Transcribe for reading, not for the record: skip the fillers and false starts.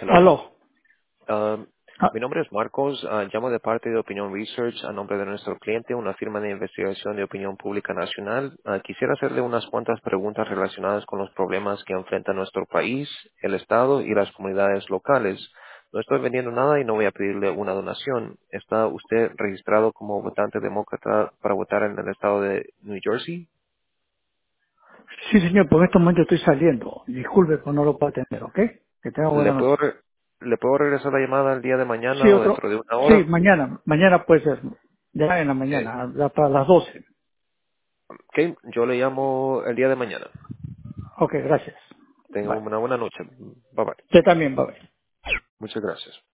Hello. Aló. Um, Ah, Mi nombre es Marcos. Llamo de parte de Opinión Research a nombre de nuestro cliente, una firma de investigación de opinión pública nacional. Quisiera hacerle unas cuantas preguntas relacionadas con los problemas que enfrenta nuestro país, el Estado y las comunidades locales. No estoy vendiendo nada y no voy a pedirle una donación. ¿Está usted registrado como votante demócrata para votar en el estado de New Jersey? sí, señor, por estos momentos estoy saliendo. Disculpe por no lo puedo atender, ¿ok? Que tenga ¿Le buena puedo, noche. re- ¿Le puedo regresar la llamada el día de Sí, mañana o otro. dentro de una Sí, hora? mañana. Mañana puede ser. Ya en la Eh, mañana, para las 12. ok, yo le llamo el día de mañana. Ok, gracias. Tenga Bye. una buena noche. Bye bye. Usted también, bye. Muchas gracias.